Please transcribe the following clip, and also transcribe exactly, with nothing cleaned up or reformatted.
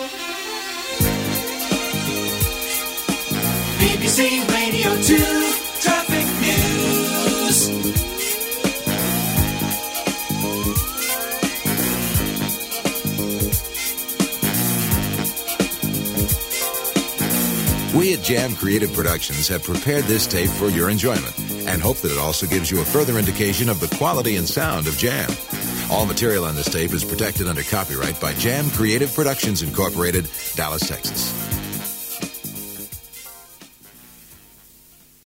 B B C Radio two Traffic News. We at Jam Creative Productions have prepared this tape for your enjoyment and hope that it also gives you a further indication of the quality and sound of Jam. All material on this tape is protected under copyright by Jam Creative Productions Incorporated, Dallas, Texas.